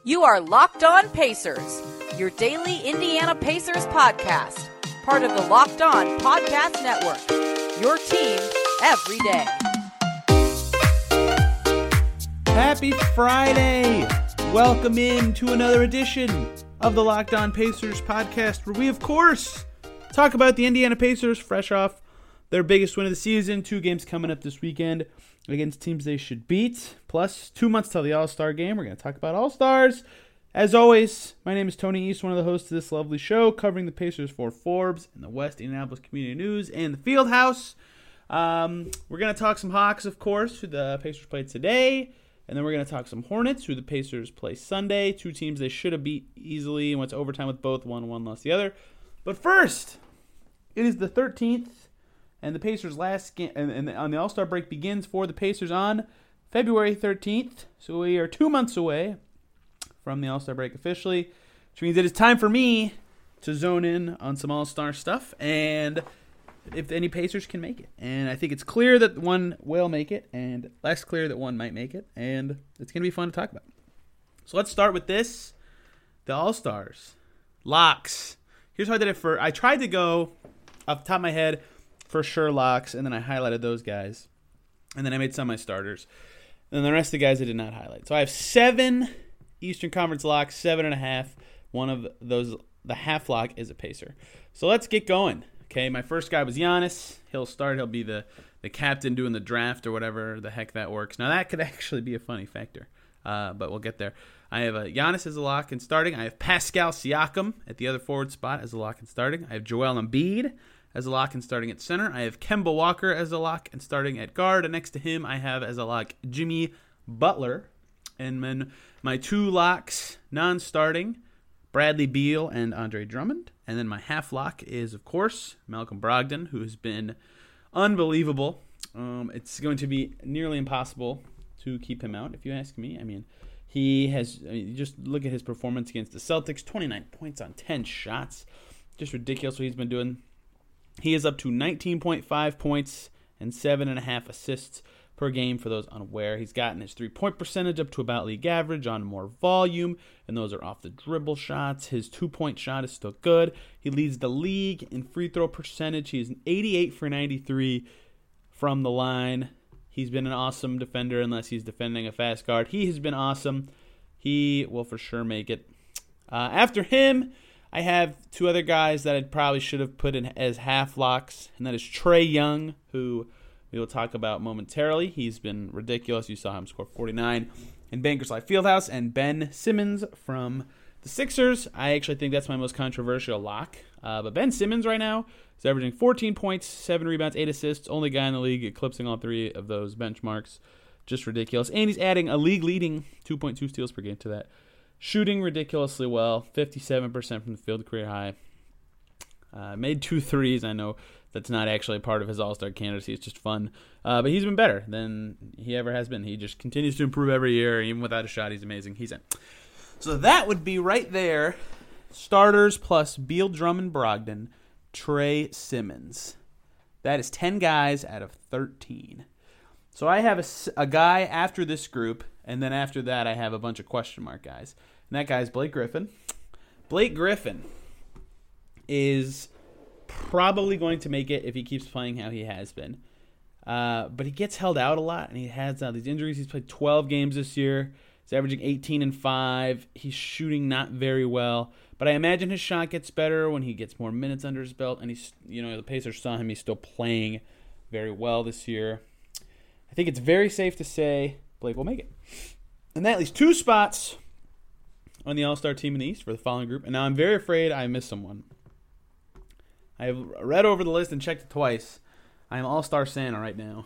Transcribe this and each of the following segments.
You are Locked On Pacers, your daily Indiana Pacers podcast, part of the Locked On Podcast Network, your team every day. Happy Friday! Welcome in to another edition of the Locked On Pacers podcast, where we, of course, talk about the Indiana Pacers fresh off their biggest win of the season. 2 games coming up this weekend against teams they should beat, plus 2 months till the All-Star game. We're going to talk about All-Stars. As always, my name is Tony East, one of the hosts of this lovely show, covering the Pacers for Forbes and the West Indianapolis Community News and the Fieldhouse. We're going to talk some Hawks, of course, who the Pacers played today. And then we're going to talk some Hornets, who the Pacers play Sunday. 2 teams they should have beat easily and went to overtime with both. One lost the other. But first, it is the 13th, and the Pacers' last game and on the All-Star break begins for the Pacers on February 13th. So we are 2 months away from the All-Star break officially, which means it is time for me to zone in on some All-Star stuff and if any Pacers can make it. And I think it's clear that one will make it and less clear that one might make it, and it's going to be fun to talk about. So let's start with this. The All-Stars. Locks. Here's how I did it I tried to go off the top of my head for sure locks, and then I highlighted those guys. And then I made some of my starters. And then the rest of the guys I did not highlight. So I have 7 Eastern Conference locks, 7.5. One of those, the half lock, is a Pacer. So let's get going. Okay, my first guy was Giannis. He'll start. He'll be the captain doing the draft or whatever the heck that works. Now, that could actually be a funny factor, but we'll get there. I have Giannis as a lock and starting. I have Pascal Siakam at the other forward spot as a lock and starting. I have Joel Embiid as a lock and starting at center. I have Kemba Walker as a lock and starting at guard. And next to him, I have as a lock Jimmy Butler. And then my 2 locks, non-starting, Bradley Beal and Andre Drummond. And then my half lock is, of course, Malcolm Brogdon, who has been unbelievable. It's going to be nearly impossible to keep him out, if you ask me. I mean, just look at his performance against the Celtics, 29 points on 10 shots. Just ridiculous what he's been doing. He is up to 19.5 points and 7.5 assists per game for those unaware. He's gotten his 3-point percentage up to about league average on more volume, and those are off the dribble shots. His 2-point shot is still good. He leads the league in free throw percentage. He's an 88 for 93 from the line. He's been an awesome defender unless he's defending a fast guard. He has been awesome. He will for sure make it. After him, I have 2 other guys that I probably should have put in as half locks, and that is Trae Young, who we will talk about momentarily. He's been ridiculous. You saw him score 49 in Bankers Life Fieldhouse. And Ben Simmons from the Sixers. I actually think that's my most controversial lock. But Ben Simmons right now is averaging 14 points, 7 rebounds, 8 assists. Only guy in the league eclipsing all 3 of those benchmarks. Just ridiculous. And he's adding a league-leading 2.2 steals per game to that. Shooting ridiculously well, 57% from the field, career high. Made 2 threes. I know that's not actually part of his All-Star candidacy. It's just fun. But he's been better than he ever has been. He just continues to improve every year. Even without a shot, he's amazing. He's in. So that would be right there. Starters plus Beal, Drummond, Brogdon, Trae, Simmons. That is 10 guys out of 13. So I have a guy after this group, and then after that I have a bunch of question mark guys. And that guy is Blake Griffin. Blake Griffin is probably going to make it if he keeps playing how he has been. But he gets held out a lot, and he has these injuries. He's played 12 games this year. He's averaging 18 and 5. He's shooting not very well. But I imagine his shot gets better when he gets more minutes under his belt. And he's, the Pacers saw him. He's still playing very well this year. I think it's very safe to say Blake will make it. And that leaves 2 spots on the All-Star team in the East for the following group. And now I'm very afraid I missed someone. I have read over the list and checked it twice. I am All-Star Santa right now.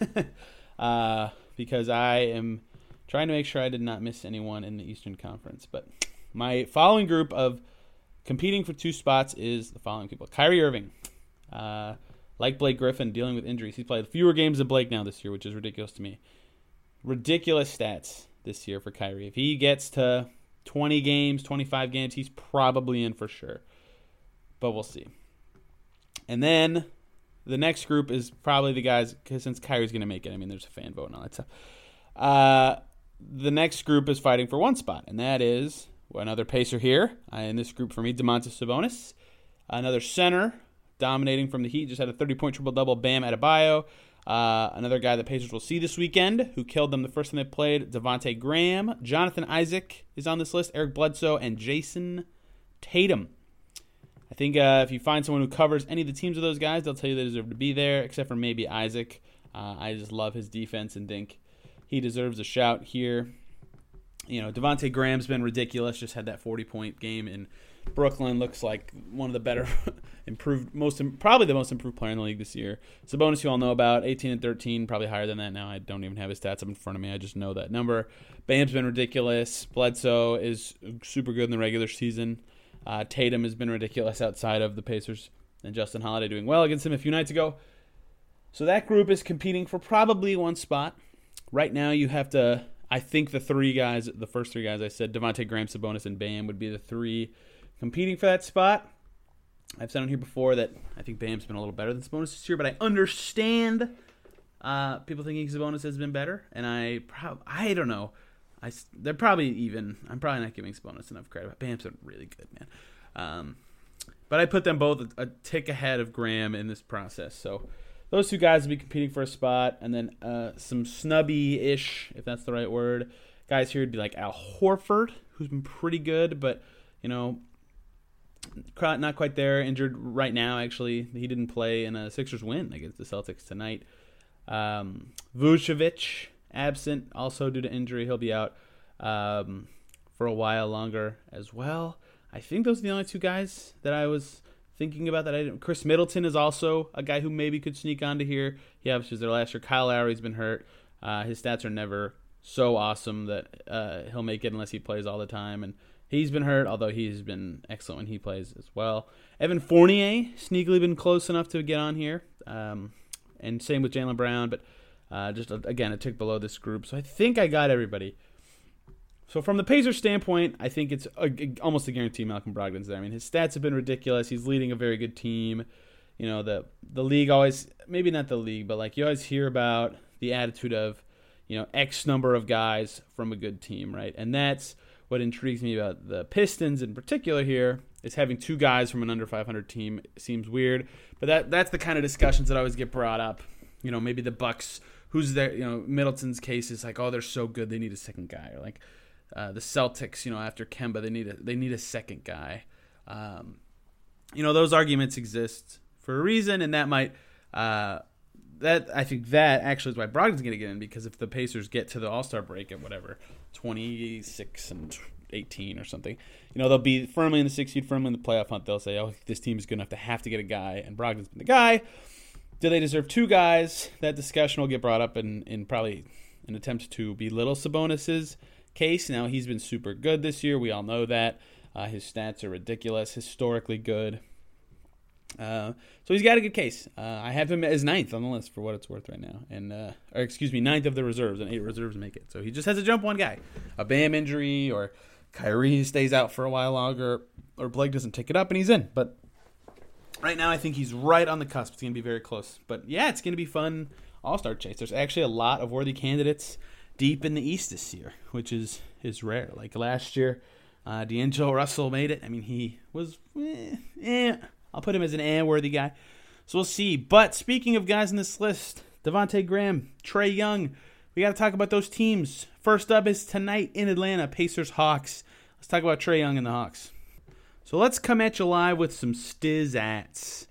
Because I am trying to make sure I did not miss anyone in the Eastern Conference. But my following group of competing for 2 spots is the following people. Kyrie Irving. Like Blake Griffin, dealing with injuries. He's played fewer games than Blake now this year, which is ridiculous to me. Ridiculous stats this year for Kyrie. If he gets to 20 games, 25 games, he's probably in for sure. But we'll see. And then the next group is probably the guys, because since Kyrie's going to make it, I mean, there's a fan vote and all that stuff. the next group is fighting for one spot, and that is another Pacer here. In this group for me, Domantas Sabonis. Another center dominating from the Heat. Just had a 30-point triple-double, Bam Adebayo. Another guy the Pacers will see this weekend who killed them the first time they played, Devontae Graham. Jonathan Isaac is on this list, Eric Bledsoe, and Jason Tatum. I think if you find someone who covers any of the teams of those guys, they'll tell you they deserve to be there, except for maybe Isaac. I just love his defense and think he deserves a shout here. Devontae Graham's been ridiculous. Just had that 40-point game in Brooklyn. Looks like one of the better, probably the most improved player in the league this year. Sabonis, you all know about, 18 and 13, probably higher than that now. I don't even have his stats up in front of me. I just know that number. Bam's been ridiculous. Bledsoe is super good in the regular season. Tatum has been ridiculous outside of the Pacers, and Justin Holiday doing well against him a few nights ago. So that group is competing for probably one spot. Right now you have to, I think the first three guys I said, Devontae Graham, Sabonis, and Bam would be the three competing for that spot. I've said on here before that I think Bam's been a little better than Sabonis this year, but I understand people thinking Sabonis has been better, and I don't know. They're probably even. I'm probably not giving Sabonis enough credit, but Bam's been really good, man. But I put them both a tick ahead of Graham in this process, so those two guys will be competing for a spot, and then some snubby-ish, if that's the right word, guys here would be like Al Horford, who's been pretty good, but, not quite there, injured right now, actually. He didn't play in a Sixers win against the Celtics tonight. Vucevic, absent, also due to injury. He'll be out for a while longer as well. I think those are the only two guys that I was thinking about that I didn't. Chris Middleton is also a guy who maybe could sneak onto here. He obviously was there last year. Kyle Lowry's been hurt. His stats are never so awesome that he'll make it unless he plays all the time. And he's been hurt, although he's been excellent when he plays as well. Evan Fournier, sneakily been close enough to get on here. And same with Jaylen Brown, but just, again, a tick below this group. So I think I got everybody. So from the Pacers standpoint, I think it's almost a guarantee Malcolm Brogdon's there. I mean, his stats have been ridiculous. He's leading a very good team. The league always, maybe not the league, but like you always hear about the attitude of, X number of guys from a good team, right? And that's what intrigues me about the Pistons in particular here, is having two guys from an under 500 team. It seems weird, but that's the kind of discussions that always get brought up. Maybe the Bucks, who's there, Middleton's case is like, oh, they're so good, they need a second guy, or like, the Celtics, after Kemba, they need a second guy. Those arguments exist for a reason, and that might I think that actually is why Brogdon's going to get in, because if the Pacers get to the All-Star break at whatever 26 and 18 or something, they'll be firmly in the 6th seed, firmly in the playoff hunt. They'll say, oh, this team is good enough to have to get a guy, and Brogdon's been the guy. Do they deserve two guys? That discussion will get brought up in probably an attempt to belittle Sabonis's case. Now, he's been super good this year. We all know that. His stats are ridiculous, historically good. So he's got a good case. I have him as 9th on the list for what it's worth right now. And 9th of the reserves, and 8 reserves make it. So he just has to jump one guy. A Bam injury, or Kyrie stays out for a while longer, or Blake doesn't take it up and he's in. But right now I think he's right on the cusp. It's going to be very close. But yeah, it's going to be fun All-Star chase. There's actually a lot of worthy candidates deep in the East this year, which is rare. Like last year, D'Angelo Russell made it. I mean, he was I'll put him as an worthy guy. So we'll see. But speaking of guys in this list, Devontae Graham, Trae Young, we got to talk about those teams. First up is tonight in Atlanta, Pacers-Hawks. Let's talk about Trae Young and the Hawks. So let's come at you live with some stiz-ats.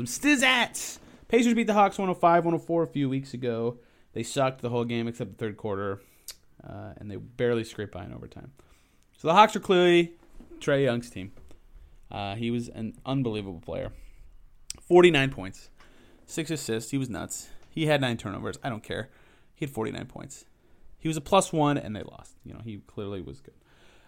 Pacers beat the Hawks 105-104 a few weeks ago. They sucked the whole game except the third quarter, and they barely scraped by in overtime. So the Hawks are clearly Trae Young's team. He was an unbelievable player. 49 points, 6 assists. He was nuts. He had 9 turnovers. I don't care. He had 49 points. He was a +1, and they lost. He clearly was good.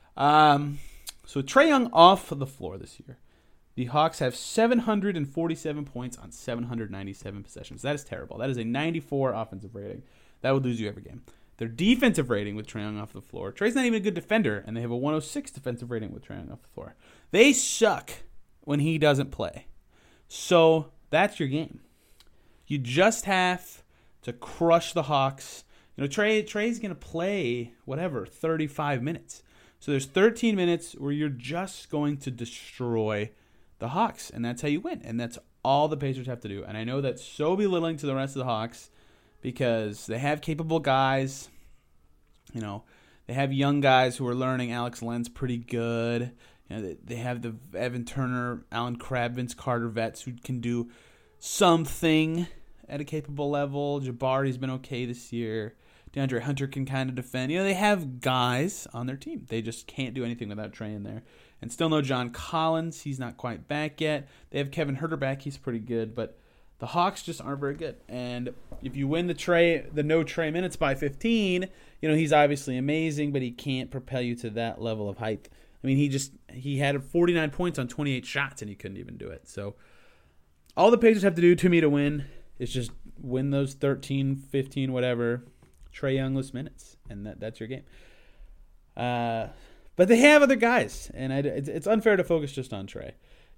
So Trae Young off the floor this year. The Hawks have 747 points on 797 possessions. That is terrible. That is a 94 offensive rating. That would lose you every game. Their defensive rating with Trae Young off the floor. Trae's not even a good defender, and they have a 106 defensive rating with Trae Young off the floor. They suck when he doesn't play. So that's your game. You just have to crush the Hawks. Trey's going to play, 35 minutes. So there's 13 minutes where you're just going to destroy the Hawks, and that's how you win. And that's all the Pacers have to do. And I know that's so belittling to the rest of the Hawks because they have capable guys. They have young guys who are learning. Alex Len's pretty good. They have the Evan Turner, Alan Crabb, Vince Carter vets who can do something at a capable level. Jabari's been okay this year. DeAndre Hunter can kind of defend. They have guys on their team. They just can't do anything without Trey in there. And still no John Collins. He's not quite back yet. They have Kevin Huerter back. He's pretty good. But the Hawks just aren't very good. And if you win the no Trey minutes by 15, he's obviously amazing, but he can't propel you to that level of height. I mean, he had 49 points on 28 shots, and he couldn't even do it. So all the Pacers have to do to me to win is just win those 13, 15, whatever, Trae Youngless minutes, and that's your game. But they have other guys, and it's unfair to focus just on Trae.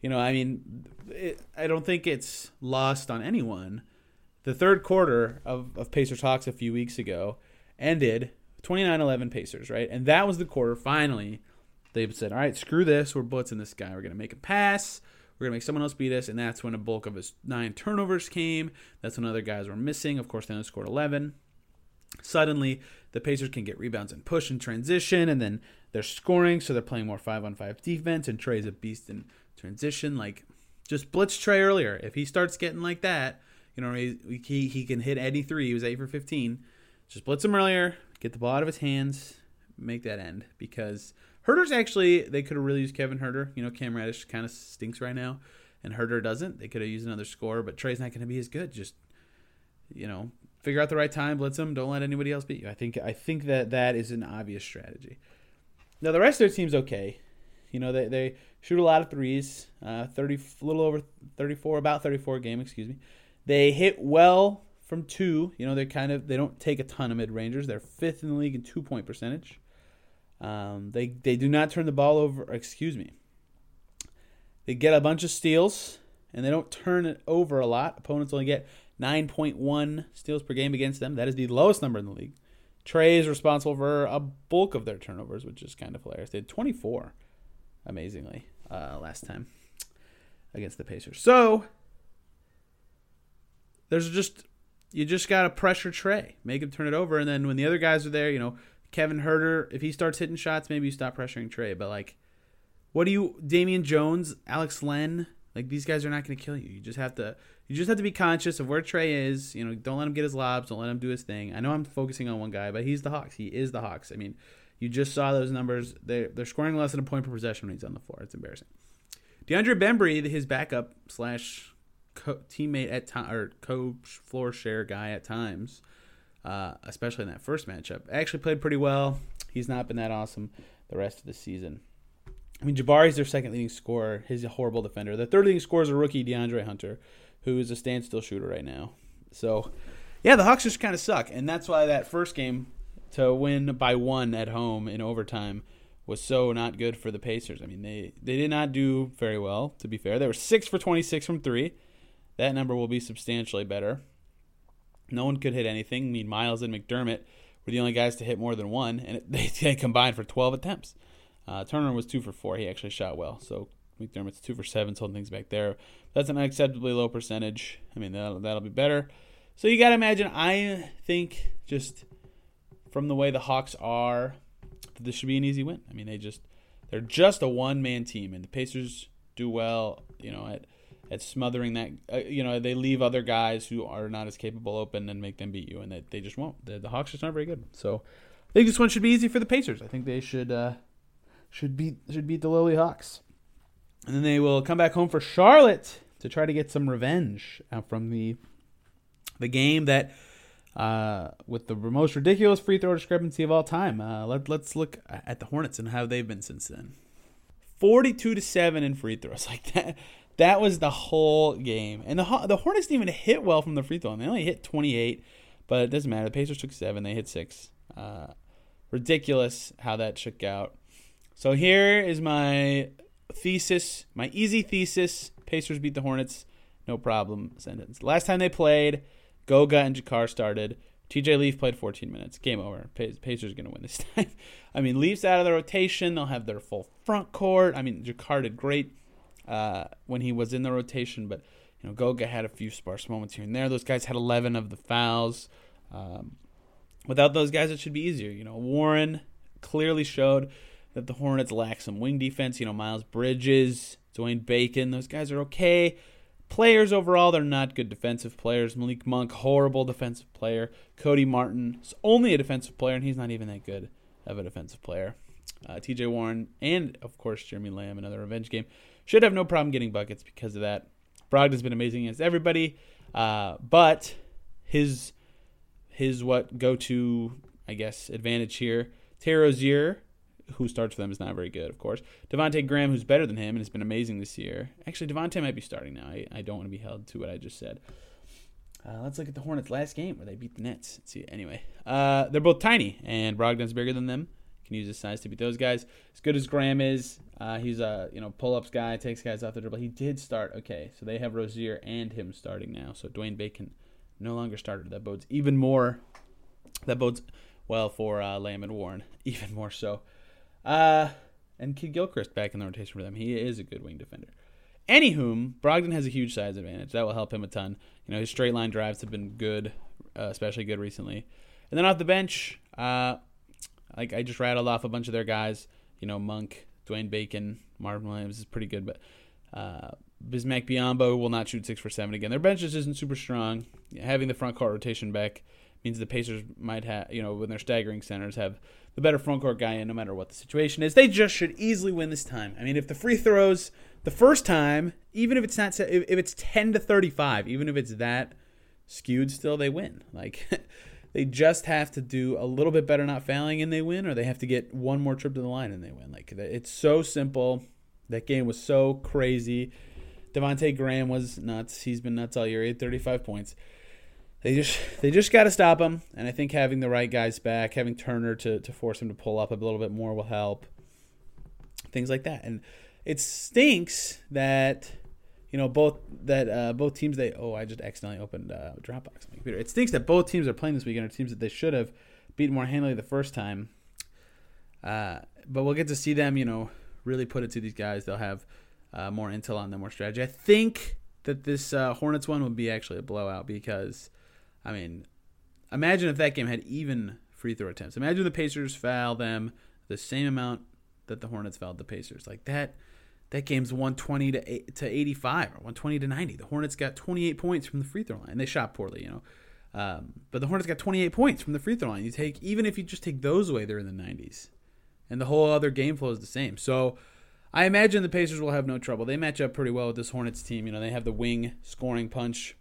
I don't think it's lost on anyone. The third quarter of Pacers Hawks a few weeks ago ended 29-11 Pacers, right? And that was the quarter, finally, they said, all right, screw this. We're blitzing this guy. We're going to make him pass. We're going to make someone else beat us. And that's when a bulk of his 9 turnovers came. That's when other guys were missing. Of course, they only scored 11. Suddenly, the Pacers can get rebounds and push and transition, and then they're scoring, so they're playing more 5-on-5 defense, and Trey's a beast in transition. Just blitz Trey earlier. If he starts getting like that, he can hit any three. He was 8 for 15. Just blitz him earlier, get the ball out of his hands, make that end. Because Huerter's actually, they could have really used Kevin Huerter. Cam Reddish kind of stinks right now, and Huerter doesn't. They could have used another scorer, but Trey's not going to be as good. Just, figure out the right time, blitz him, don't let anybody else beat you. I think that is an obvious strategy. Now, the rest of their team's okay. They shoot a lot of threes, a little over 34, about 34 a game, excuse me. They hit well from 2. They don't take a ton of mid-rangers. They're 5th in the league in 2-point percentage. They do not turn the ball over, They get a bunch of steals, and they don't turn it over a lot. Opponents only get 9.1 steals per game against them. That is the lowest number in the league. Trey is responsible for a bulk of their turnovers, which is kind of hilarious. They had 24, amazingly, last time against the Pacers. So you just got to pressure Trey, make him turn it over, and then when the other guys are there, Kevin Huerter, if he starts hitting shots, maybe you stop pressuring Trey. But Damian Jones, Alex Len, these guys are not going to kill you. You just have to be conscious of where Trey is. Don't let him get his lobs. Don't let him do his thing. I know I'm focusing on one guy, but he's the Hawks. He is the Hawks. I mean, you just saw those numbers. They're scoring less than a point per possession when he's on the floor. It's embarrassing. DeAndre Bembry, his backup / teammate at time or co-floor share guy at times, especially in that first matchup, actually played pretty well. He's not been that awesome the rest of the season. I mean, Jabari's their second leading scorer. He's a horrible defender. The third leading scorer is a rookie, DeAndre Hunter, who is a standstill shooter right now. So, yeah, the Hawks just kind of suck. And that's why that first game to win by 1 at home in overtime was so not good for the Pacers. I mean, they did not do very well, to be fair. They were 6 for 26 from 3. That number will be substantially better. No one could hit anything. I mean, Miles and McDermott were the only guys to hit more than 1, and they combined for 12 attempts. Turner was 2 for 4. He actually shot well. So McDermott's 2 for 7, holding things back there. That's an unacceptably low percentage. I mean, that'll be better. So you got to imagine, I think, just from the way the Hawks are, this should be an easy win. I mean, they're just a one-man team, and the Pacers do well, at smothering that. They leave other guys who are not as capable open and make them beat you, and they just won't. The Hawks just aren't very good. So I think this one should be easy for the Pacers. I think they should beat the lowly Hawks. And then they will come back home for Charlotte to try to get some revenge from the game that with the most ridiculous free throw discrepancy of all time. Let's look at the Hornets and how they've been since then. 42-7 in free throws. That was the whole game. And the Hornets didn't even hit well from the free throw. And they only hit 28, but it doesn't matter. The Pacers took 7. They hit 6. Ridiculous how that shook out. So here is my thesis, my easy thesis. Pacers beat the Hornets, no problem sentence. Last time they played, Goga and Jakar started. TJ Leaf played 14 minutes. Game over. Pacers are going to win this time. I mean, Leaf's out of the rotation. They'll have their full front court. I mean, Jakar did great when he was in the rotation, but Goga had a few sparse moments here and there. Those guys had 11 of the fouls. Without those guys, it should be easier. Warren clearly showed that the Hornets lack some wing defense. Miles Bridges, Dwayne Bacon, those guys are okay. Players overall, they're not good defensive players. Malik Monk, horrible defensive player. Cody Martin is only a defensive player, and he's not even that good of a defensive player. TJ Warren and, of course, Jeremy Lamb, another revenge game, should have no problem getting buckets because of that. Brogdon's been amazing against everybody, but his go-to, I guess, advantage here, Terry Rozier, who starts for them, is not very good, of course. Devontae Graham, who's better than him and has been amazing this year. Actually, Devontae might be starting now. I don't want to be held to what I just said. Let's look at the Hornets' last game where they beat the Nets. Let's see. Anyway, they're both tiny, and Brogdon's bigger than them. Can use his size to beat those guys. As good as Graham is, he's a pull-ups guy, takes guys off the dribble. He did start. Okay, so they have Rozier and him starting now. So Dwayne Bacon no longer started. That bodes even more. That bodes well for Lamb and Warren, even more so. And Kid Gilchrist back in the rotation for them. He is a good wing defender. Anywho, Brogdon has a huge size advantage. That will help him a ton. His straight line drives have been good, especially good recently. And then off the bench, I just rattled off a bunch of their guys. Monk, Dwayne Bacon, Marvin Williams is pretty good, but Bismack Biyombo will not shoot 6 for 7 again. Their bench just isn't super strong. Having the front court rotation back means the Pacers might have, when they're staggering centers, have the better front court guy in no matter what the situation is. They just should easily win this time. I mean, if the free throws the first time, even if it's not, if it's 10-35, even if it's that skewed, still they win. They just have to do a little bit better not fouling and they win, or they have to get one more trip to the line and they win. It's so simple. That game was so crazy. Devontae Graham was nuts. He's been nuts all year. He had 35 points. They just got to stop him, and I think having the right guys back, having Turner to force him to pull up a little bit more will help. Things like that, and it stinks that both teams I just accidentally opened Dropbox on my computer. It stinks that both teams are playing this weekend are teams that they should have beaten more handily the first time. But we'll get to see them, really put it to these guys. They'll have more intel on them, more strategy. I think that this Hornets one would be actually a blowout because, I mean, imagine if that game had even free throw attempts. Imagine the Pacers foul them the same amount that the Hornets fouled the Pacers. That game's 120 to 85 or 120 to 90. The Hornets got 28 points from the free throw line. They shot poorly, but the Hornets got 28 points from the free throw line. Even if you just take those away, they're in the 90s, and the whole other game flow is the same. So I imagine the Pacers will have no trouble. They match up pretty well with this Hornets team. They have the wing scoring punch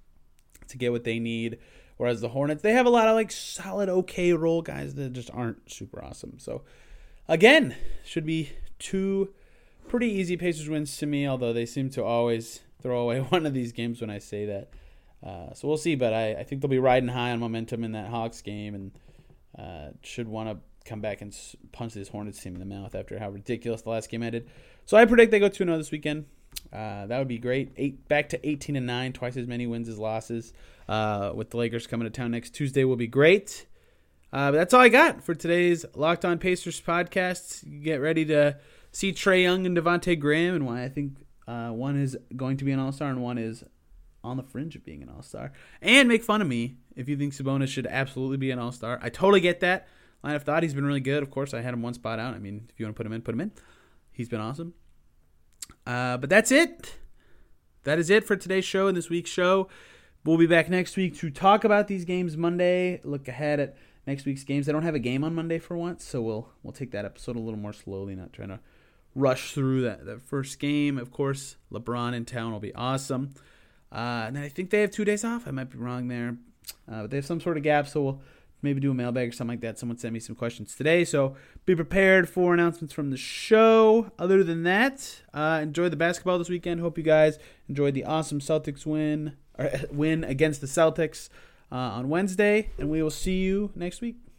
to get what they need. Whereas the Hornets, they have a lot of solid, okay role guys that just aren't super awesome. So again, should be 2 pretty easy Pacers wins to me, although they seem to always throw away one of these games when I say that. So we'll see, but I think they'll be riding high on momentum in that Hawks game and should want to come back and punch this Hornets team in the mouth after how ridiculous the last game ended. So I predict they go 2-0 this weekend. That would be great. Back to 18-9, twice as many wins as losses. With the Lakers coming to town next Tuesday will be great. But that's all I got for today's Locked On Pacers podcast. Get ready to see Trae Young and Devontae Graham and why I think one is going to be an all-star and one is on the fringe of being an all-star. And make fun of me if you think Sabonis should absolutely be an all-star. I totally get that line of thought. He's been really good. Of course, I had him one spot out. I mean, if you want to put him in, put him in. He's been awesome. But that's it. That is it for today's show and this week's show. We'll be back next week to talk about these games Monday. Look ahead at next week's games. I don't have a game on Monday for once, so we'll take that episode a little more slowly, not trying to rush through that first game. Of course, LeBron in town will be awesome. And then I think they have 2 days off. I might be wrong there. But they have some sort of gap, so we'll maybe do a mailbag or something like that. Someone sent me some questions today, so be prepared for announcements from the show. Other than that, enjoy the basketball this weekend. Hope you guys enjoyed the awesome Celtics win against the Celtics on Wednesday, and we will see you next week.